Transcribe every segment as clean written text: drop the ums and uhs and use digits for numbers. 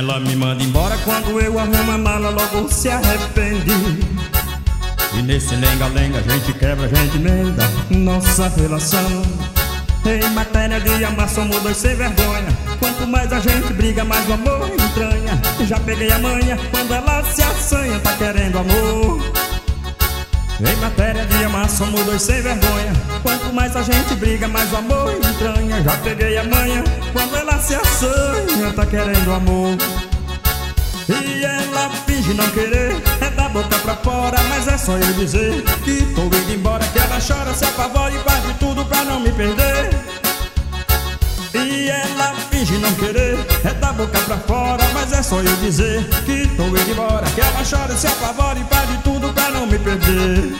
Ela me manda embora quando eu arrumo a mala, logo se arrepende. E nesse lenga-lenga a gente quebra, a gente emenda nossa relação. Em matéria de amar somos dois sem vergonha. Quanto mais a gente briga, mais o amor entranha. Já peguei a manha, quando ela se assanha, tá querendo amor. Em matéria de amar somos dois sem vergonha. Quanto mais a gente briga, mais o amor entranha. Já peguei a manha, quando ela se assanha, tá querendo amor. E ela finge não querer, é da boca pra fora, mas é só eu dizer que tô indo embora, que ela chora, se apavora e faz de tudo pra não me perder. E ela finge não querer, é da boca pra fora, mas é só eu dizer que tô indo embora, que ela chora, se apavora e faz de tudo pra não me perder.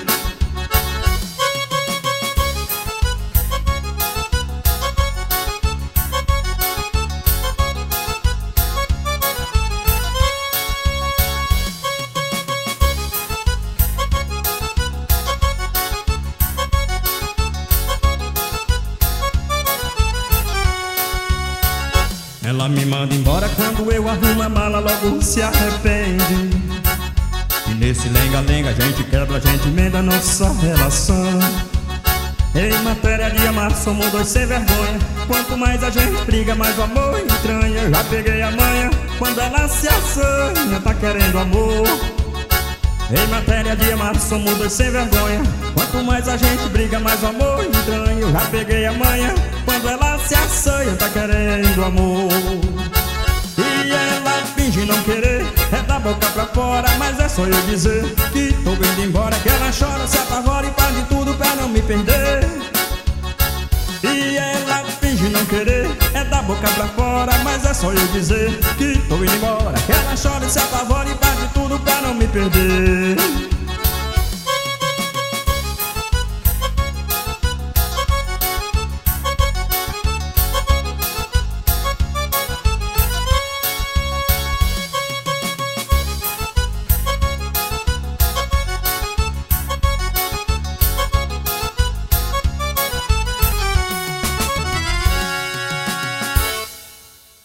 Ela me manda embora quando eu arrumo a mala, logo se arrepende. E nesse lenga-lenga a gente quebra, a gente emenda nossa relação. Em matéria de amar somos dois sem vergonha. Quanto mais a gente briga, mais o amor entranha. Já peguei a manha, quando ela se assanha, tá querendo amor. Em matéria de amar somos dois sem vergonha. Quanto mais a gente briga, mais o amor entranha. Já peguei a manha, quando ela se assanha, tá querendo amor. E ela finge não querer, é da boca pra fora, mas é só eu dizer que tô indo embora, que ela chora, se apavora e faz de tudo pra não me perder. E ela finge não querer, é da boca pra fora, mas é só eu dizer que tô indo embora, que ela chora, se apavora e faz de tudo